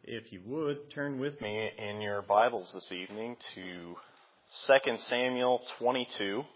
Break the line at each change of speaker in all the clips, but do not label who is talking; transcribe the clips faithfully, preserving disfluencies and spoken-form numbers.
If you would, turn with me in your Bibles this evening to Second Samuel twenty-two.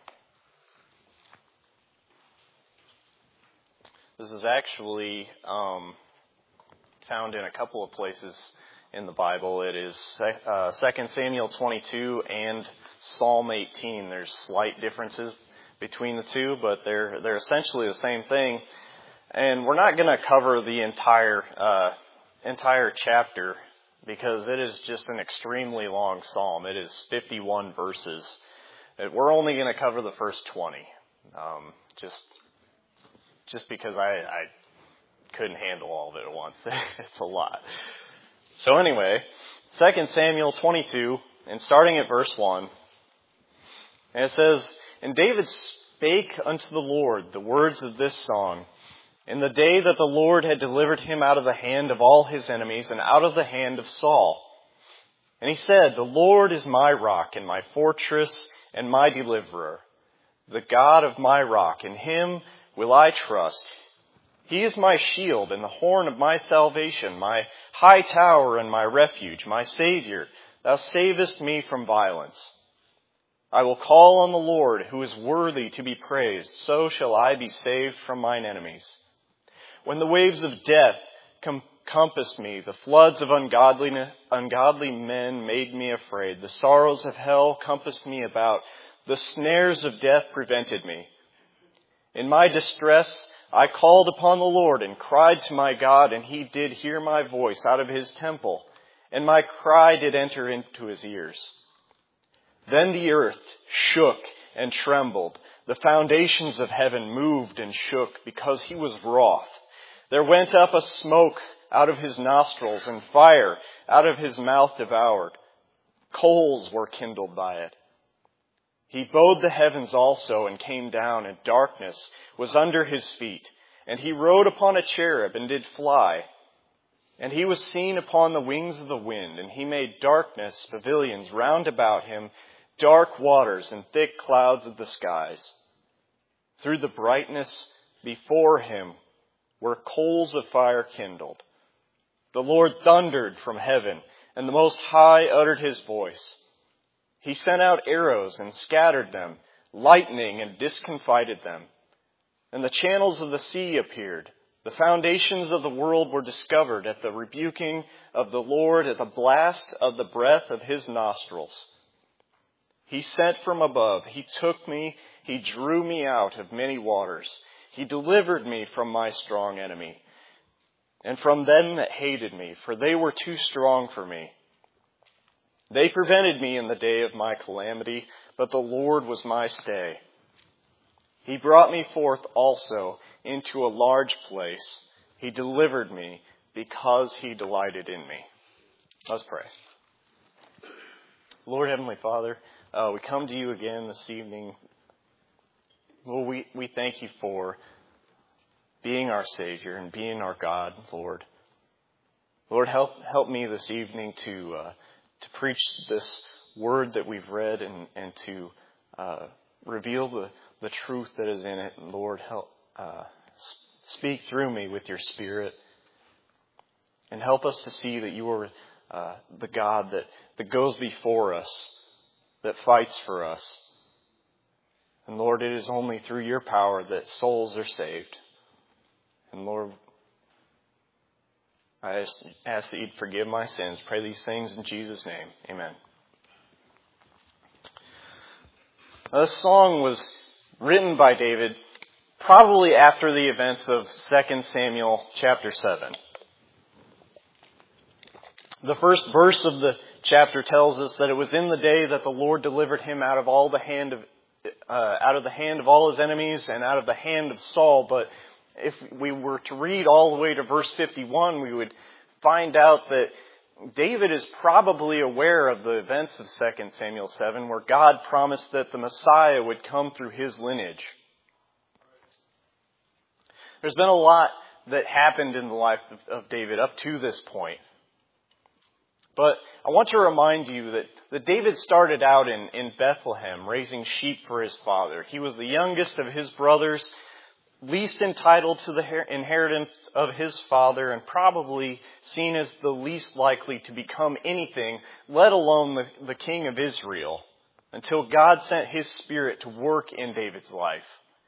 This is actually um, found in a couple of places in the Bible. It is uh, Second Samuel twenty-two and Psalm eighteen. There's slight differences between the two, but they're they're essentially the same thing. And we're not going to cover the entire uh, entire chapter because it is just an extremely long psalm. It is fifty-one verses. We're only going to cover the first twenty, um, just just because I, I couldn't handle all of it at once. It's a lot. So anyway, Second Samuel twenty-two, and starting at verse one, and it says, "And David spake unto the Lord the words of this song, in the day that the Lord had delivered him out of the hand of all his enemies and out of the hand of Saul. And he said, The Lord is my rock and my fortress and my deliverer, the God of my rock, in him will I trust. He is my shield and the horn of my salvation, my high tower and my refuge, my Savior. Thou savest me from violence. I will call on the Lord, who is worthy to be praised. So shall I be saved from mine enemies. When the waves of death com- compassed me, the floods of ungodly, ungodly men made me afraid. The sorrows of hell compassed me about. The snares of death prevented me. In my distress, I called upon the Lord and cried to my God, and he did hear my voice out of his temple, and my cry did enter into his ears. Then the earth shook and trembled. The foundations of heaven moved and shook because he was wroth. There went up a smoke out of his nostrils, and fire out of his mouth devoured. Coals were kindled by it. He bowed the heavens also and came down, and darkness was under his feet. And he rode upon a cherub and did fly. And he was seen upon the wings of the wind, and he made darkness pavilions round about him, dark waters and thick clouds of the skies. Through the brightness before him were coals of fire kindled. The Lord thundered from heaven, and the Most High uttered his voice. He sent out arrows and scattered them, lightning and discomfited them. And the channels of the sea appeared. The foundations of the world were discovered at the rebuking of the Lord, at the blast of the breath of his nostrils. He sent from above. He took me. He drew me out of many waters. He delivered me from my strong enemy and from them that hated me, for they were too strong for me. They prevented me in the day of my calamity, but the Lord was my stay. He brought me forth also into a large place. He delivered me because he delighted in me." Let's pray. Lord Heavenly Father, uh, we come to you again this evening. Lord, we, we thank you for being our Savior and being our God, Lord. Lord, help help me this evening to uh, to preach this word that we've read and, and to uh, reveal the, the truth that is in it. And Lord, help uh, speak through me with your Spirit. And help us to see that you are uh, the God that, that goes before us, that fights for us. And Lord, it is only through your power that souls are saved. And Lord, I ask that you'd forgive my sins. Pray these things in Jesus' name. Amen. This song was written by David probably after the events of Second Samuel chapter seven. The first verse of the chapter tells us that it was in the day that the Lord delivered him out of all the hand of Uh, out of the hand of all his enemies and out of the hand of Saul. But if we were to read all the way to verse fifty-one, we would find out that David is probably aware of the events of Second Samuel seven, where God promised that the Messiah would come through his lineage. There's been a lot that happened in the life of, of David up to this point. But I want to remind you that, that David started out in, in Bethlehem raising sheep for his father. He was the youngest of his brothers, least entitled to the inheritance of his father and probably seen as the least likely to become anything, let alone the, the king of Israel, until God sent his Spirit to work in David's life.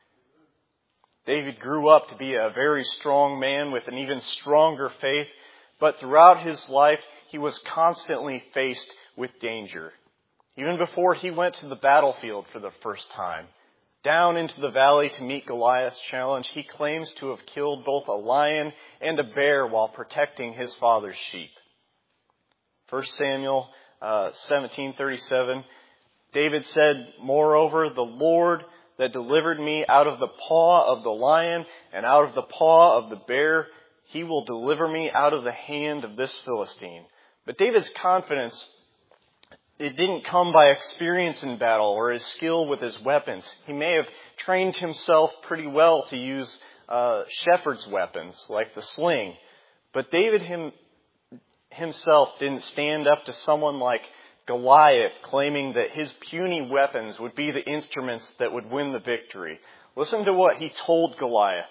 David grew up to be a very strong man with an even stronger faith, but throughout his life, he was constantly faced with danger. Even before he went to the battlefield for the first time, down into the valley to meet Goliath's challenge, he claims to have killed both a lion and a bear while protecting his father's sheep. First Samuel uh, seventeen thirty-seven, David said, "Moreover, the Lord that delivered me out of the paw of the lion and out of the paw of the bear, he will deliver me out of the hand of this Philistine." But David's confidence, it didn't come by experience in battle or his skill with his weapons. He may have trained himself pretty well to use uh, shepherd's weapons like the sling. But David him, himself didn't stand up to someone like Goliath, claiming that his puny weapons would be the instruments that would win the victory. Listen to what he told Goliath.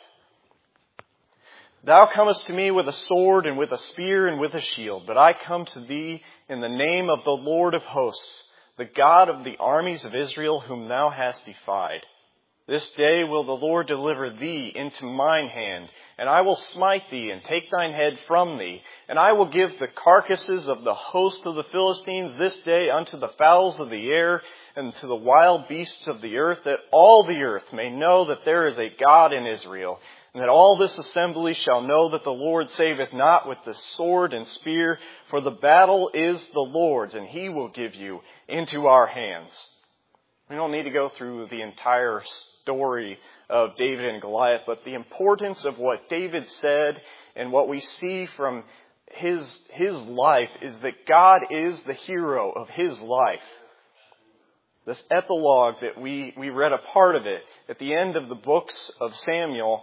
"Thou comest to me with a sword and with a spear and with a shield, but I come to thee in the name of the Lord of hosts, the God of the armies of Israel, whom thou hast defied. This day will the Lord deliver thee into mine hand, and I will smite thee and take thine head from thee. And I will give the carcasses of the host of the Philistines this day unto the fowls of the air and to the wild beasts of the earth, that all the earth may know that there is a God in Israel, and that all this assembly shall know that the Lord saveth not with the sword and spear, for the battle is the Lord's, and he will give you into our hands." We don't need to go through the entire story of David and Goliath, but the importance of what David said and what we see from his, his life is that God is the hero of his life. This epilogue that we, we read a part of it at the end of the books of Samuel,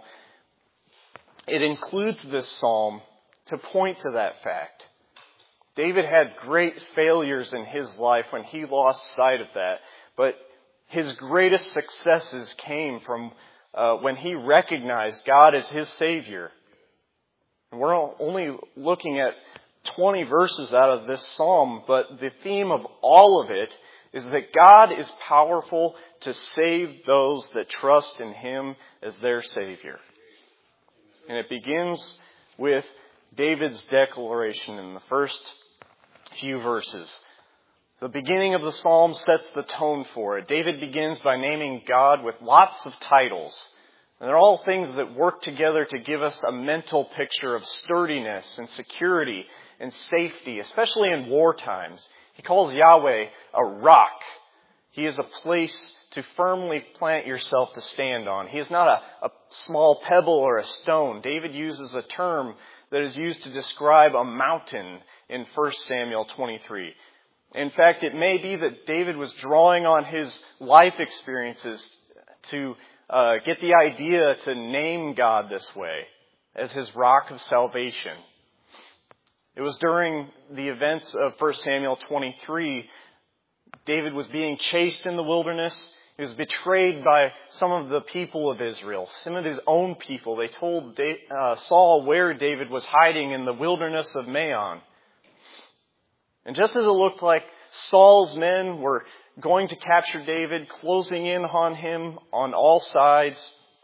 it includes this psalm to point to that fact. David had great failures in his life when he lost sight of that, but his greatest successes came from uh, when he recognized God as his Savior. And we're only looking at twenty verses out of this psalm, but the theme of all of it is that God is powerful to save those that trust in him as their Savior. And it begins with David's declaration in the first few verses. The beginning of the psalm sets the tone for it. David begins by naming God with lots of titles. And they're all things that work together to give us a mental picture of sturdiness and security and safety, especially in war times. He calls Yahweh a rock. He is a place to firmly plant yourself to stand on. He is not a, a small pebble or a stone. David uses a term that is used to describe a mountain in First Samuel twenty-three. In fact, it may be that David was drawing on his life experiences to uh, get the idea to name God this way, as his rock of salvation. It was during the events of First Samuel twenty-three, David was being chased in the wilderness. He was betrayed by some of the people of Israel, some of his own people. They told uh, Saul where David was hiding in the wilderness of Maon. And just as it looked like Saul's men were going to capture David, closing in on him on all sides,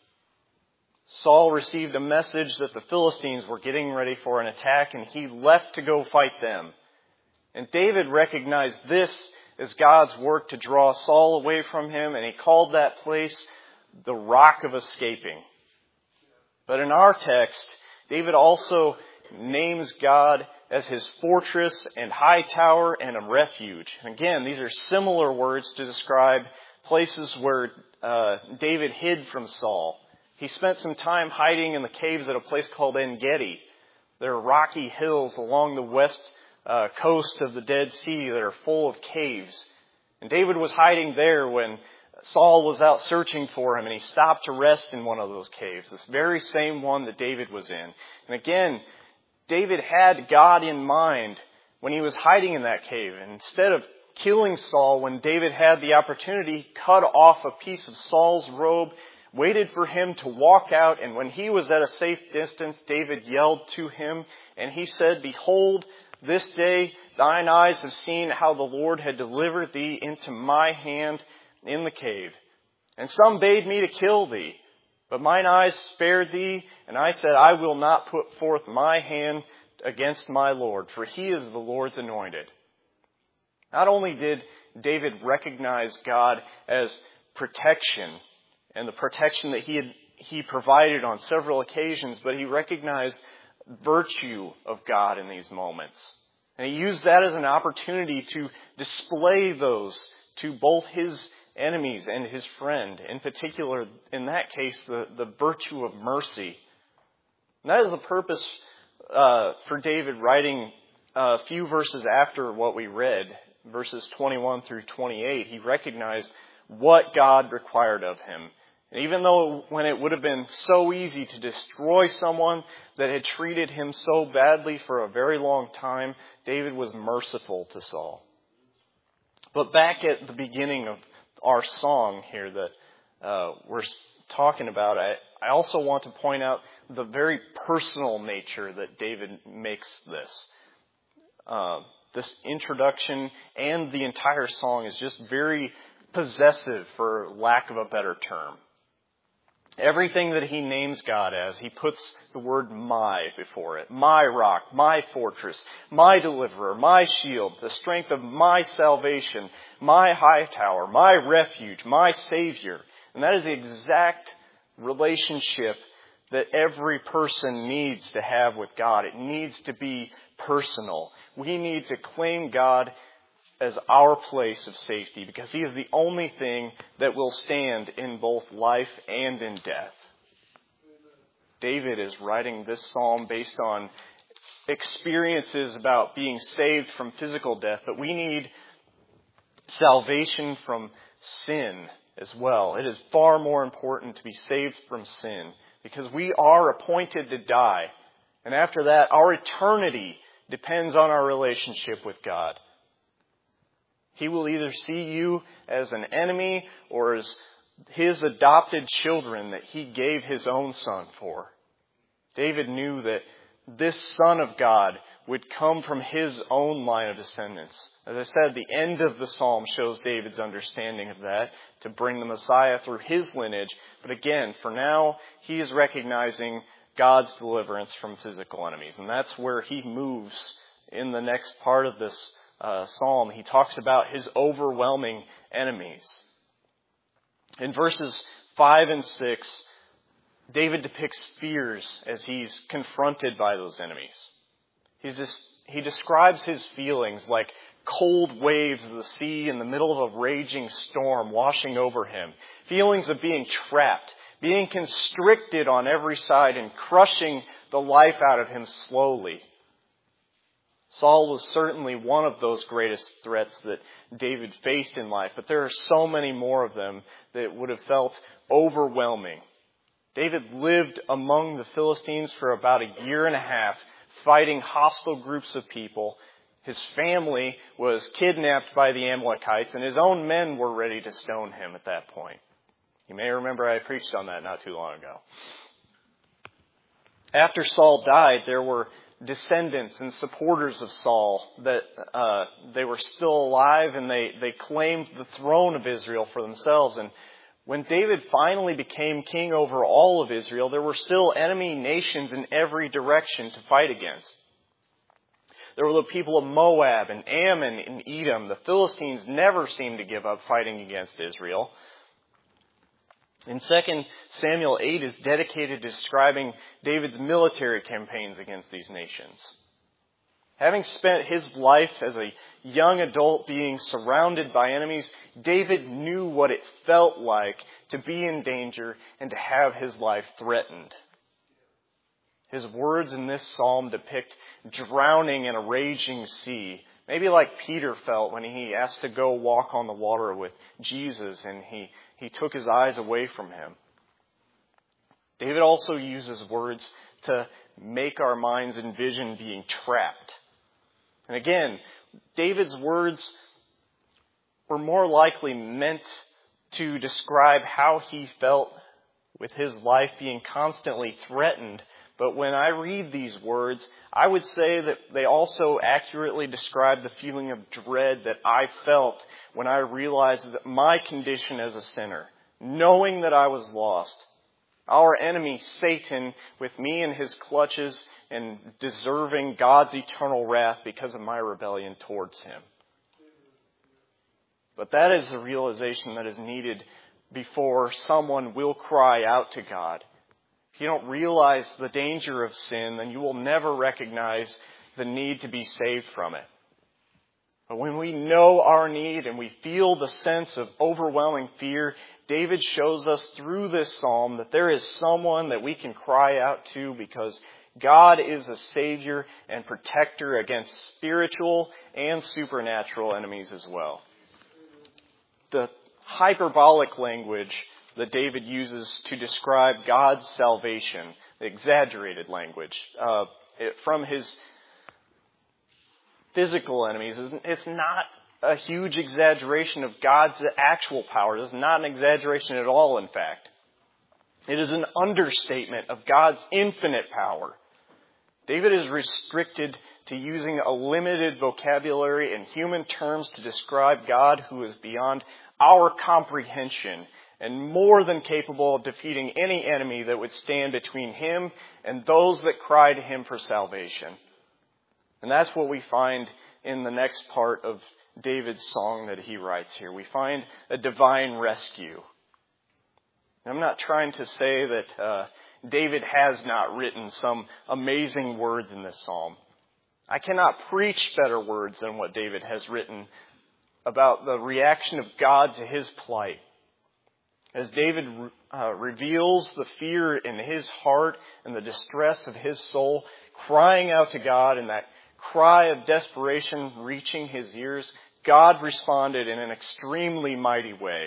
Saul received a message that the Philistines were getting ready for an attack, and he left to go fight them. And David recognized this as God's work to draw Saul away from him, and he called that place the Rock of Escaping. But in our text, David also names God as his fortress and high tower and a refuge. Again, these are similar words to describe places where uh, David hid from Saul. He spent some time hiding in the caves at a place called En-Gedi. There are rocky hills along the west uh, coast of the Dead Sea that are full of caves. And David was hiding there when Saul was out searching for him, and he stopped to rest in one of those caves, this very same one that David was in. And again, David had God in mind when he was hiding in that cave. And instead of killing Saul when David had the opportunity, he cut off a piece of Saul's robe, waited for him to walk out, and when he was at a safe distance, David yelled to him, and he said, "Behold, this day thine eyes have seen how the Lord had delivered thee into my hand in the cave. And some bade me to kill thee, but mine eyes spared thee, and I said, I will not put forth my hand against my Lord, for he is the Lord's anointed." Not only did David recognize God as protection, and the protection that he had, he provided on several occasions, but he recognized virtue of God in these moments. And he used that as an opportunity to display those to both his enemies and his friend. In particular, in that case, the, the virtue of mercy. And that is the purpose uh, for David writing a few verses after what we read, verses twenty-one through twenty-eight. He recognized what God required of him. And even though when it would have been so easy to destroy someone that had treated him so badly for a very long time, David was merciful to Saul. But back at the beginning of our song here that uh, we're talking about, I, I also want to point out the very personal nature that David makes this. Uh, this introduction and the entire song is just very possessive, for lack of a better term. Everything that he names God as, he puts the word "my" before it. My rock, my fortress, my deliverer, my shield, the strength of my salvation, my high tower, my refuge, my savior. And that is the exact relationship that every person needs to have with God. It needs to be personal. We need to claim God as our place of safety, because he is the only thing that will stand in both life and in death. David is writing this psalm based on experiences about being saved from physical death, but we need salvation from sin as well. It is far more important to be saved from sin, because we are appointed to die. And after that, our eternity depends on our relationship with God. He will either see you as an enemy or as his adopted children that he gave his own son for. David knew that this Son of God would come from his own line of descendants. As I said, the end of the psalm shows David's understanding of that, to bring the Messiah through his lineage. But again, for now, he is recognizing God's deliverance from physical enemies. And that's where he moves in the next part of this Uh, psalm. He talks about his overwhelming enemies. In verses five and six, David depicts fears as he's confronted by those enemies. He's just, he describes his feelings like cold waves of the sea in the middle of a raging storm washing over him. Feelings of being trapped, being constricted on every side, and crushing the life out of him slowly. Saul was certainly one of those greatest threats that David faced in life, but there are so many more of them that would have felt overwhelming. David lived among the Philistines for about a year and a half, fighting hostile groups of people. His family was kidnapped by the Amalekites, and his own men were ready to stone him at that point. You may remember I preached on that not too long ago. After Saul died, there were descendants and supporters of Saul that uh, they were still alive, and they, they claimed the throne of Israel for themselves. And when David finally became king over all of Israel, there were still enemy nations in every direction to fight against. There were the people of Moab and Ammon and Edom. The Philistines never seemed to give up fighting against Israel. In Second Samuel eight is dedicated to describing David's military campaigns against these nations. Having spent his life as a young adult being surrounded by enemies, David knew what it felt like to be in danger and to have his life threatened. His words in this psalm depict drowning in a raging sea, maybe like Peter felt when he asked to go walk on the water with Jesus and he, he took his eyes away from him. David also uses words to make our minds envision being trapped. And again, David's words were more likely meant to describe how he felt with his life being constantly threatened. But when I read these words, I would say that they also accurately describe the feeling of dread that I felt when I realized that my condition as a sinner, knowing that I was lost, our enemy Satan with me in his clutches and deserving God's eternal wrath because of my rebellion towards him. But that is the realization that is needed before someone will cry out to God. If you don't realize the danger of sin, then you will never recognize the need to be saved from it. But when we know our need and we feel the sense of overwhelming fear, David shows us through this psalm that there is someone that we can cry out to because God is a Savior and protector against spiritual and supernatural enemies as well. The hyperbolic language that David uses to describe God's salvation, the exaggerated language, uh, it, from his physical enemies, it's not a huge exaggeration of God's actual power. It's not an exaggeration at all, in fact. It is an understatement of God's infinite power. David is restricted to using a limited vocabulary and human terms to describe God who is beyond our comprehension and more than capable of defeating any enemy that would stand between him and those that cry to him for salvation. And that's what we find in the next part of David's song that he writes here. We find a divine rescue. I'm not trying to say that uh, David has not written some amazing words in this psalm. I cannot preach better words than what David has written about the reaction of God to his plight. As David uh, reveals the fear in his heart and the distress of his soul, crying out to God in that cry of desperation reaching his ears, God responded in an extremely mighty way.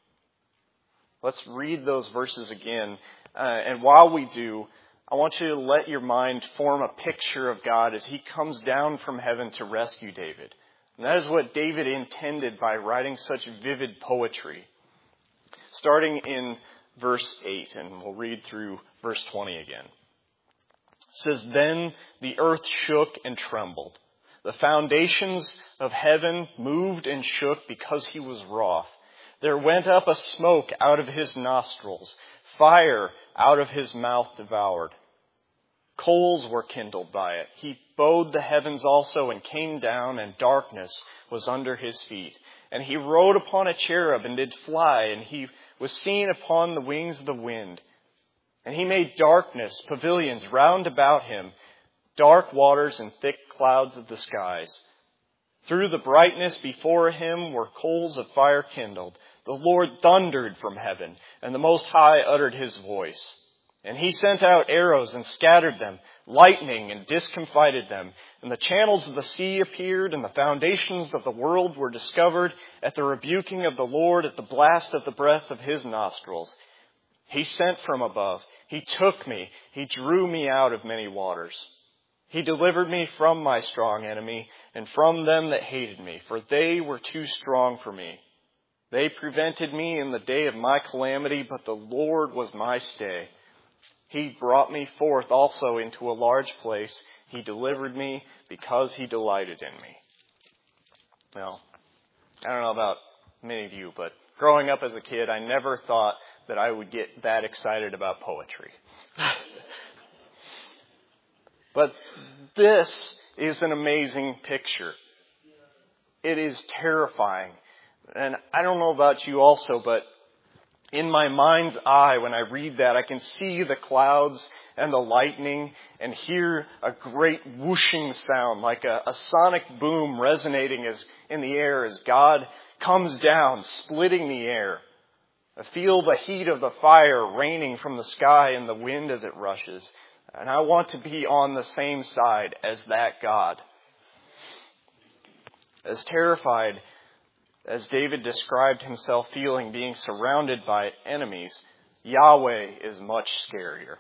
Let's read those verses again. Uh, and while we do, I want you to let your mind form a picture of God as he comes down from heaven to rescue David. And that is what David intended by writing such vivid poetry. Starting in verse eight, and we'll read through verse twenty again. It says, "Then the earth shook and trembled. The foundations of heaven moved and shook because he was wroth. There went up a smoke out of his nostrils. Fire out of his mouth devoured. Coals were kindled by it. He bowed the heavens also and came down, and darkness was under his feet. And he rode upon a cherub and did fly, and he was seen upon the wings of the wind. And he made darkness, pavilions round about him, dark waters and thick clouds of the skies. Through the brightness before him were coals of fire kindled. The Lord thundered from heaven, and the Most High uttered his voice. And he sent out arrows and scattered them, lightning and discomfited them. And the channels of the sea appeared, and the foundations of the world were discovered at the rebuking of the Lord, at the blast of the breath of his nostrils. He sent from above. He took me. He drew me out of many waters. He delivered me from my strong enemy and from them that hated me, for they were too strong for me. They prevented me in the day of my calamity, but the Lord was my stay. He brought me forth also into a large place. He delivered me because he delighted in me." Now, I don't know about many of you, but growing up as a kid, I never thought that I would get that excited about poetry. But this is an amazing picture. It is terrifying. And I don't know about you also, but in my mind's eye, when I read that, I can see the clouds and the lightning and hear a great whooshing sound, like a, a sonic boom resonating as in the air as God comes down, splitting the air. I feel the heat of the fire raining from the sky and the wind as it rushes. And I want to be on the same side as that God. As terrified as David described himself feeling being surrounded by enemies, Yahweh is much scarier.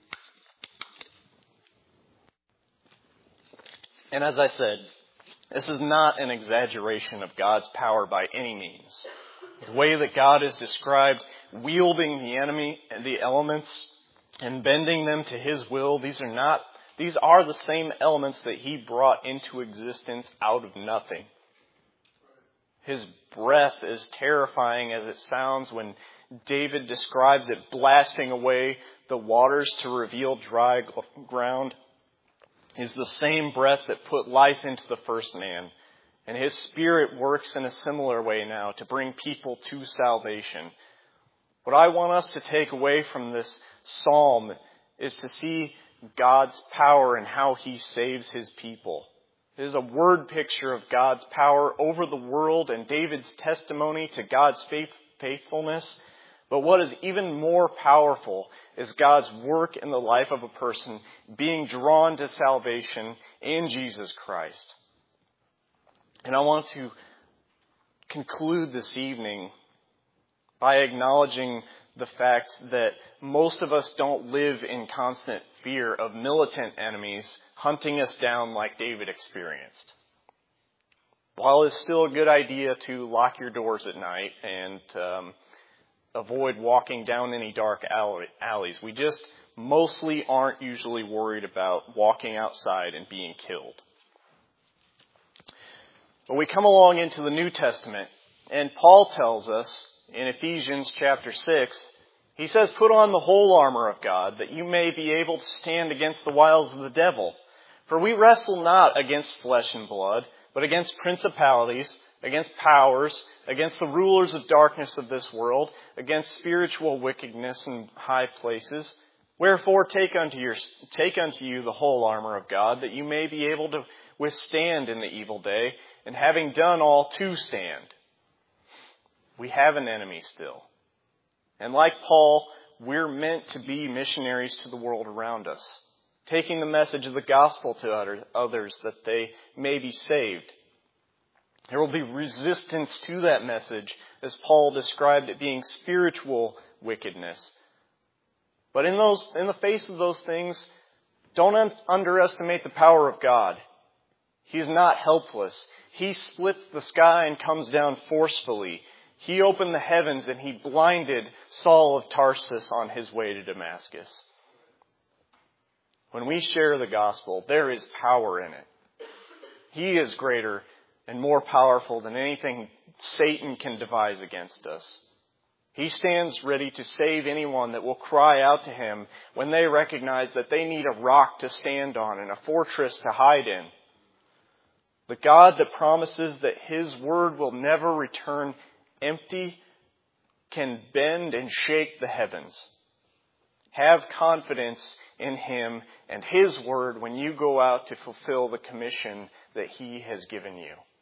And as I said, this is not an exaggeration of God's power by any means. The way that God is described wielding the enemy and the elements and bending them to his will. These are not, these are the same elements that he brought into existence out of nothing. His breath, as terrifying as it sounds when David describes it blasting away the waters to reveal dry ground, is the same breath that put life into the first man. And his Spirit works in a similar way now to bring people to salvation. What I want us to take away from this psalm is to see God's power and how he saves his people. It is a word picture of God's power over the world and David's testimony to God's faith, faithfulness. But what is even more powerful is God's work in the life of a person being drawn to salvation in Jesus Christ. And I want to conclude this evening by acknowledging the fact that most of us don't live in constant fear of militant enemies hunting us down like David experienced. While it's still a good idea to lock your doors at night and um, avoid walking down any dark alley, alleys, we just mostly aren't usually worried about walking outside and being killed. But we come along into the New Testament, and Paul tells us in Ephesians chapter six, he says, "Put on the whole armor of God, that you may be able to stand against the wiles of the devil. For we wrestle not against flesh and blood, but against principalities, against powers, against the rulers of darkness of this world, against spiritual wickedness in high places. Wherefore take unto your take unto you the whole armor of God, that you may be able to withstand in the evil day, and having done all to stand." We have an enemy still. And like Paul, we're meant to be missionaries to the world around us, taking the message of the gospel to others that they may be saved. There will be resistance to that message, as Paul described it being spiritual wickedness. But in those, in the face of those things, don't un- underestimate the power of God. He is not helpless. He splits the sky and comes down forcefully. He opened the heavens and he blinded Saul of Tarsus on his way to Damascus. When we share the gospel, there is power in it. He is greater and more powerful than anything Satan can devise against us. He stands ready to save anyone that will cry out to him when they recognize that they need a rock to stand on and a fortress to hide in. The God that promises that his word will never return empty can bend and shake the heavens. Have confidence in him and his word when you go out to fulfill the commission that he has given you.